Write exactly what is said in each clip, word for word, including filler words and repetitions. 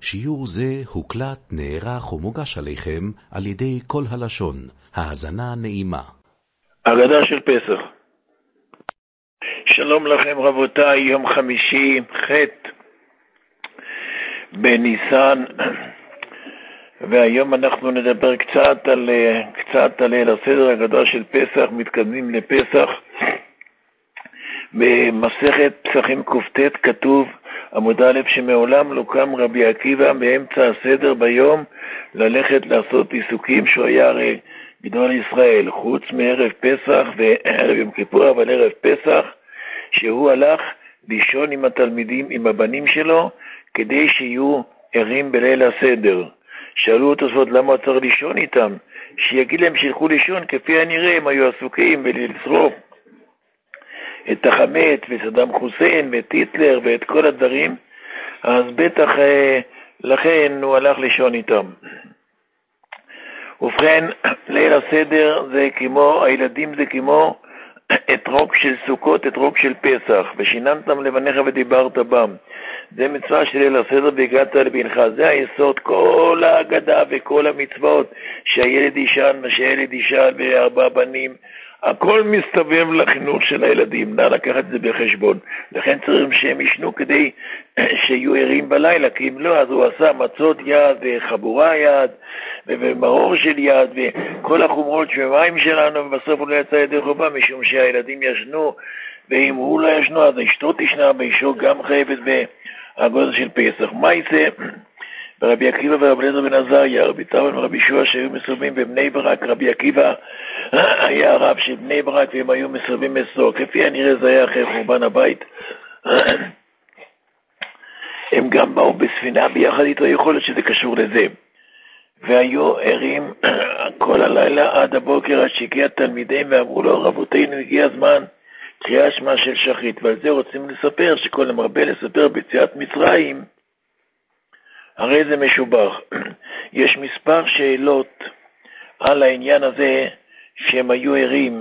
שיעור זה הוקלט, נערך ומוגש עליכם על ידי כל הלשון. האזנה נעימה. הגדה של פסח. שלום לכם רבותיי, יום חמישי ח' בניסן, והיום אנחנו נדבר קצת על קצת על ליל הסדר, הגדה של פסח. מתקדמים לפסח. במסכת פסחים ק"ט כתוב עמוד א' שמעולם לא קם רבי עקיבא באמצע הסדר ביום ללכת לעשות עיסוקים, שהוא היה הרי גדול ישראל, חוץ מערב פסח וערב יום כיפור, אבל ערב פסח שהוא הלך לישון עם התלמידים, עם הבנים שלו, כדי שיהיו ערים בליל הסדר. שאלו אותו זאת למה הוא צריך לישון איתם, שיגיד להם שילכו לישון, כפי הנראה הם היו עסוקים בלשרוף את החמץ וסדאם חוסיין ואת היטלר ואת כל הדברים, אז בטח לכן הוא הלך לישון איתם. ובכן, ליל הסדר זה כמו, הילדים זה כמו אתרוג של סוכות, אתרוג של פסח, ושיננתם לבניך ודיברת בם. זה מצווה של ליל הסדר והגעת לבנך. זה היסוד, כל ההגדה וכל המצוות, שהילד ישן ושהילד ישן וארבע בנים, הכל מסתובב לחינוך של הילדים. נא לקחת את זה בחשבון. לכן צריכים שהם ישנו כדי שיהיו ערים בלילה, כי אם לא, אז הוא עשה מצות יד וחבורה יד ומרור של יד וכל החומרות שבמים שלנו, ובסוף הוא לא יצא ידי חובה משום שהילדים ישנו, ואם הוא לא ישנו אז אשתו תשנה, ואשתו גם חייבת בהגדה של פסח. מה יצא? רבי עקיבא ורבי אליעזר בן עזריה, רבי טרפון ורבי יהושע שהיו מסורבים בבני ברק. רבי עקיבא היה הרב של בני ברק והם היו מסורבים מסור, כפי הנראה זה היה אחרי חורבן הבית. הם גם באו בספינה ביחד איתו, יכול להיות שזה קשור לזה, והיו ערים כל הלילה עד הבוקר, עד שהגיע תלמידיהם ואמרו לו רבותינו הגיע הזמן קריאת שמע של שחרית. ועל זה רוצים לספר שכל המרבה לספר ביציאת מצרים הרי זה משובח. יש מספר שאלות על העניין הזה שהם היו ערים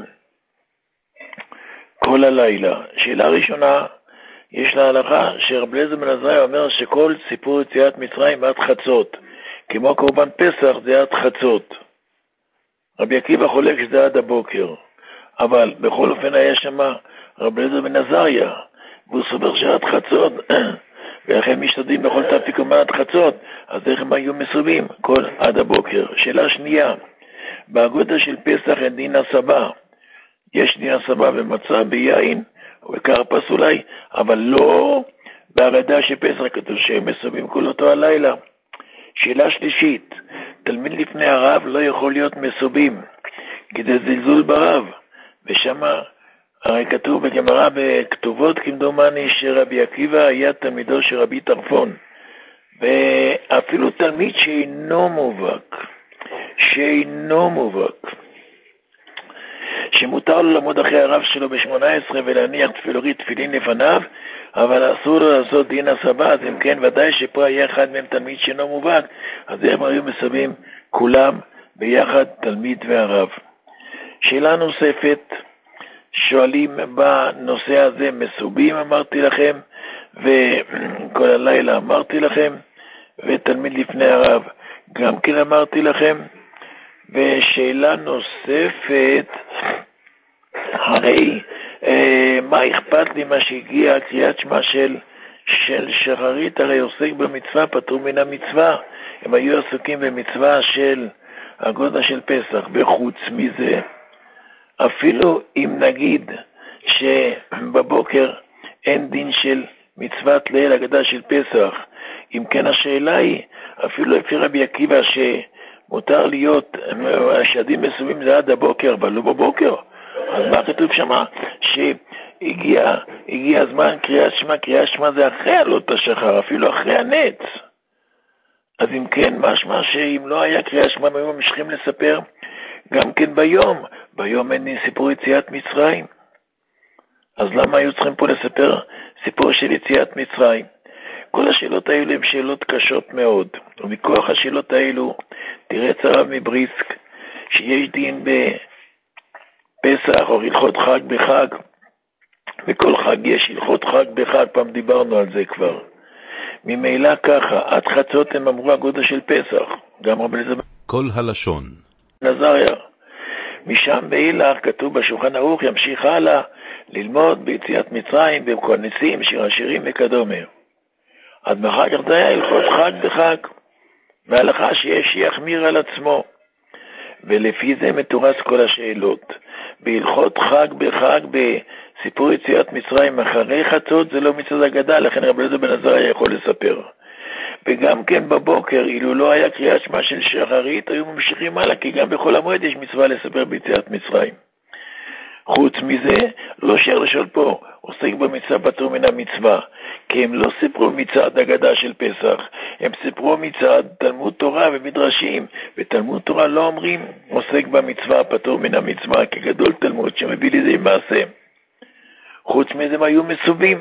כל הלילה. שאלה ראשונה, יש לה הלכה שרבי אליעזר בן עזריה אומר שכל סיפור יציאת מצרים עד חצות, כמו קורבן פסח זה עד חצות. רבי עקיבא חולק שזה עד הבוקר, אבל בכל אופן היה שם רבי אליעזר בן עזריה והוא סובר שעד חצות ואיך הם משתדלים בכל תפיקומן עד חצות, אז איך הם היו מסובים? כל עד הבוקר. שאלה שנייה, בהגדה של פסח אין דין הסבה. יש דין הסבה במצה, ביין ובכרפס אולי, אבל לא בהגדה של פסח, כתוב שהם מסובים כל אותו הלילה. שאלה שלישית, תלמיד לפני הרב לא יכול להיות מסובים, כי זה זלזול ברב, ושם הרי כתוב בגמרא בכתובות כמדומני שרבי עקיבא היה תלמידו של רבי טרפון, ואפילו תלמיד שאינו מובהק, שאינו מובהק, שמותר לו לעמוד אחרי הרב שלו ב-שמונה עשרה ולהניח תפילורית תפילין לפניו, אבל אסור לו לעשות דין הסבה. אז אם כן, ודאי שפה היה אחד מהם תלמיד שאינו מובהק, אז הם היו מסבים כולם ביחד, תלמיד והרב. שאלה נוספת, שואלים בנושא הזה, מסובים אמרתי לכם, וכל הלילה אמרתי לכם, ותלמיד לפני הרב גם כן אמרתי לכם. ושאלה נוספת, הרי אה, מה אכפת לי מה שהגיע קריאת שמע של, של שחרית, הרי עוסק במצווה, פטור מן המצווה. הם היו עסוקים במצווה של הגדה של פסח. וחוץ מזה, אפילו אם נגיד שבבוקר אין דין של מצוות ליל הגדה של פסח, אם כן השאלה היא, אפילו לפי רבי עקיבא שמותר להיות, השדים מסובים זה עד הבוקר, אבל לא בבוקר, אז מה כתוב שמה? שהגיע הגיע הזמן קריאת שמע, קריאת שמע זה אחרי עלות השחר, אפילו אחרי הנץ. אז אם כן, משמע שאם לא היה קריאת שמע, הם היו ממשיכים לספר גם כן ביום. ביום אין סיפור יציאת מצרים. אז למה היו צריכים פה לספר סיפור של יציאת מצרים? כל השאלות האלו הן שאלות קשות מאוד. ומכוח השאלות האלו, תראה הרב מבריסק, שיש דין בפסח או הלכות חג בחג. בכל חג יש הלכות חג בחג, פעם דיברנו על זה כבר. ממילא ככה, עד חצות הם אמרו הגודל של פסח, גם רבי אליעזר כל הלשון. נזריה. משם באילך כתוב בשולחן ערוך, ימשיך הלאה ללמוד ביציאת מצרים, במקונסים, שיר השירים וכדומה. עד מחר כך זה היה הלכות חג בחג, והלכה שיש שיחמיר על עצמו, ולפי זה מתורס כל השאלות. בהלכות חג בחג, בסיפור יציאת מצרים אחרי חצות, זה לא מצד אגדה, לכן רבי אליעזר בן עזריה יכול לספר. וגם כן בבוקר, אילו לא היה קריאת שמע של שחרית, היו ממשיכים הלאה, כי גם בכל המועד יש מצווה לספר ביציאת מצרים. חוץ מזה, לא שר לשאול פה, עוסק במצווה פטור מן המצווה, כי הם לא סיפרו מצד אגדה של פסח, הם סיפרו מצד תלמוד תורה ומדרשים, ותלמוד תורה לא אומרים, עוסק במצווה פטור מן המצווה, כגדול תלמוד שמביא לזה מעשה. חוץ מזה הם היו מסובים.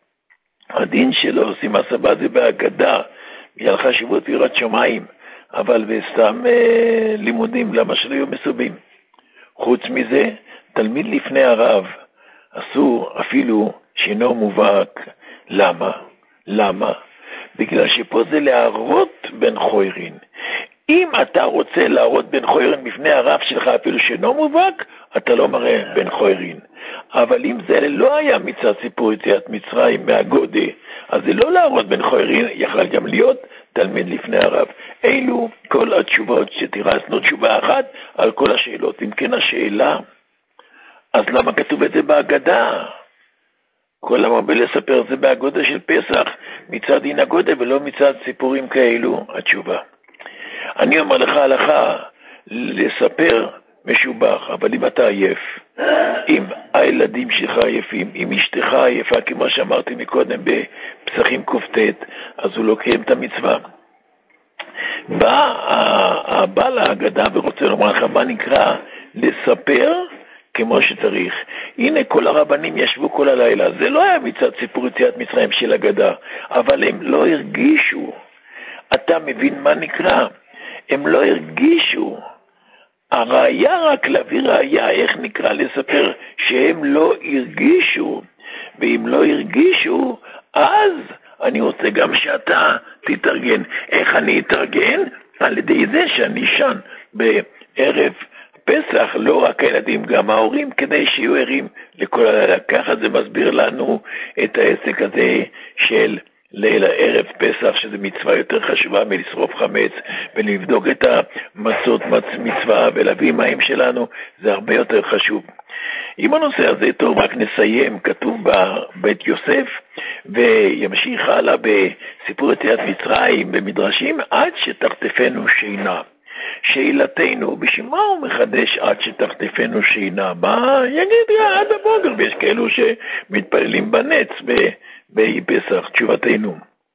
הדין שלא עושים הסבה זה באגדה, בגלל חשיבות ויראת שמיים, אבל בסתם אה, לימודים, למה שלא יהיו מסובים. חוץ מזה, תלמיד לפני הרב, אסור אפילו שאינו מובהק. למה? למה? בגלל שפה זה להראות בן חוירין. אם אתה רוצה להראות בן חוירין בפני הרב שלך אפילו שאינו מובהק, אתה לא מראה בן חוירין. אבל אם זה לא היה מצד סיפור יציאת מצרים מהגודה, אז זה לא להראות בן חוירין, יכל גם להיות תלמיד לפני הרב. אילו כל התשובות שתירסנו תשובה אחת על כל השאלות. אם כן השאלה, אז למה כתוב את זה בהגדה? כל המרבה לספר זה בהגודה של פסח, מצד דין הגודה ולא מצד סיפורים כאלו. התשובה, אני אומר לך הלכה לספר משובח, אבל אם אתה עייף, אם הילדים שלך עייפים, אם אשתך עייפה, כמו שאמרתי מקודם בפסחים קופטט, אז הוא לא קיים את המצווה. בא הבעל ההגדה ורוצה לומר לך מה נקרא לספר כמו שצריך. הנה כל הרבנים ישבו כל הלילה, זה לא היה מצד סיפור יציאת מצרים של הגדה, אבל הם לא הרגישו. אתה מבין מה נקרא? הם לא הרגישו. הראיה רק להביא ראיה, איך נקרא לספר שהם לא הרגישו, ואם לא הרגישו, אז אני רוצה גם שאתה תתארגן. איך אני אתארגן? על ידי זה שאני שן בערב פסח, לא רק הילדים, גם ההורים, כדי שיהיו ערים לכל הלילה. ככה זה מסביר לנו את העסק הזה של לילה ערב פסח, שזה מצווה יותר חשובה מלשרוף חמץ ולבדוק את המצות מצווה ולהביא מים שלנו, זה הרבה יותר חשוב. אם הנושא הזה טוב, רק נסיים. כתוב בבית יוסף וימשיך הלאה בסיפור יציאת מצרים במדרשים, עד שתחטפנו שינה. שאלתנו, בשביל מה הוא מחדש עד שתחטפנו שינה? מה יגיד לה עד הבוקר? ויש כאלו שמתפללים בנץ בפסח. תשובתנו,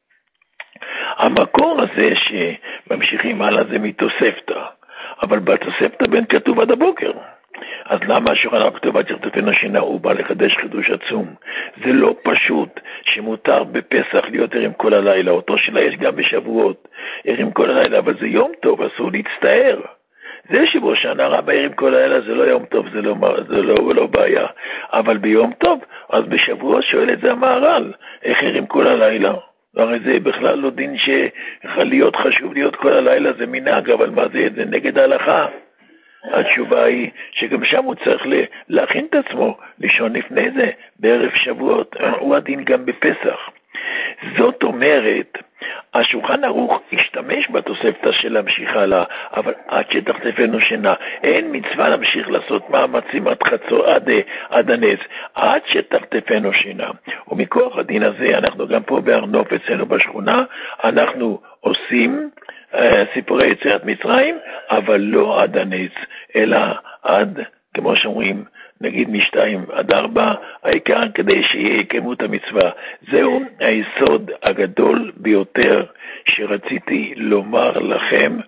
המקור הזה שממשיכים הלאה זה מתוספתא, אבל בתוספתא בין כתוב עד הבוקר. אז למה השולחן ערוך כתוב עד שתחטפנו שינה? הוא בא לחדש חידוש עצום. זה לא פשוט שמותר בפסח להיות ערים כל הלילה, אותו שלה יש גם בשבועות ערים כל הלילה, אבל זה יום טוב, אסור להצטער. זה שבראש השנה רבה ערים כל הלילה זה לא יום טוב, זה לא, זה לא, לא בעיה, אבל ביום טוב, אז בשבועות שואל את זה המהר"ל, איך ערים כל הלילה? הרי זה בכלל לא דין שיכול להיות חשוב להיות כל הלילה, זה מנהג, אבל מה זה? זה נגד ההלכה. התשובה היא שגם שם הוא צריך להכין את עצמו, לישון לפני זה, בערב שבועות, הוא הדין גם בפסח. זאת אומרת, השולחן ערוך השתמש בתוספתא של להמשיך הלאה, אבל עד שתחטפנו שינה, אין מצווה להמשיך לעשות מאמצים עד חצות, עד, עד הנץ, עד שתחטפנו שינה. ומכוח הדין הזה, אנחנו גם פה בארנוף אצלנו בשכונה, אנחנו עושים סיפורי יציאת מצרים, אבל לא עד הנץ, אלא עד, כמו שאומרים, נגיד משתיים עד ארבע, העיקר כדי שיהיה כמות המצווה. זהו היסוד הגדול ביותר שרציתי לומר לכם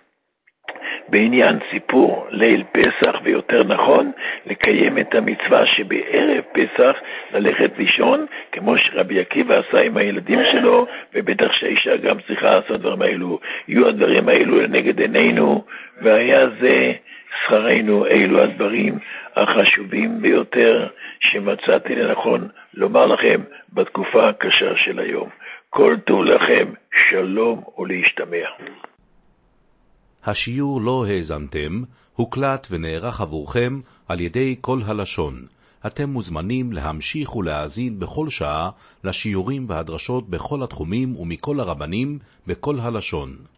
בעניין סיפור ליל פסח, ויותר נכון לקיים את המצווה שבערב פסח ללכת לישון, כמו שרבי עקיבא עשה עם הילדים שלו, ובטח שהאישה גם צריכה לעשות דברים האלו. יהיו הדברים האלו לנגד עינינו, והיה זה שכרנו. אלו הדברים החשובים ביותר שמצאתי לנכון לומר לכם בתקופה הקשה של היום. כל טוב לכם, שלום ולהשתמע. השיעור לא האזנתם, הוקלט ונערך עבורכם על ידי כל הלשון. אתם מוזמנים להמשיך ולהאזין בכל שעה לשיעורים והדרשות בכל התחומים ומכל הרבנים בכל הלשון.